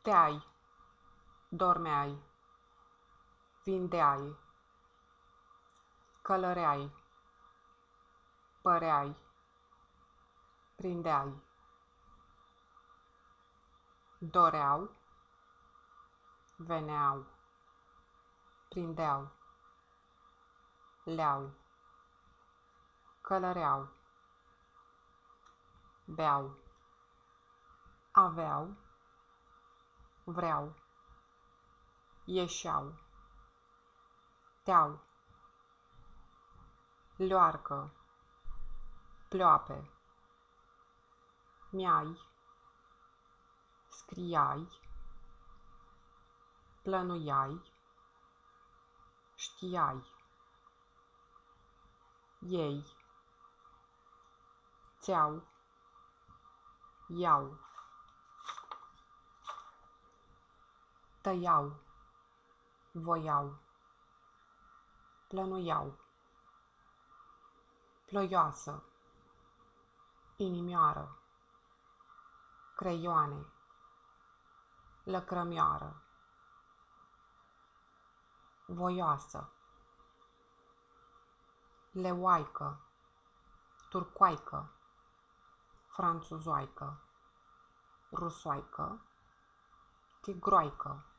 Teai, dormeai, vindeai, călăreai, păreai, prindeai, doreau, veneau, prindeau, leau, călăreau, beau, aveau, vreau, ieșeau, teau, leoarcă, pleoape, miai, scriai, plănuiai, știai, ei, ți-au, iau, tăiau, voiau, plănuiau, ploioasă, inimioară, creioane, lăcrămioară, voioasă, leoaică, turcoaică, franțuzoaică, rusoaică, tigroaică.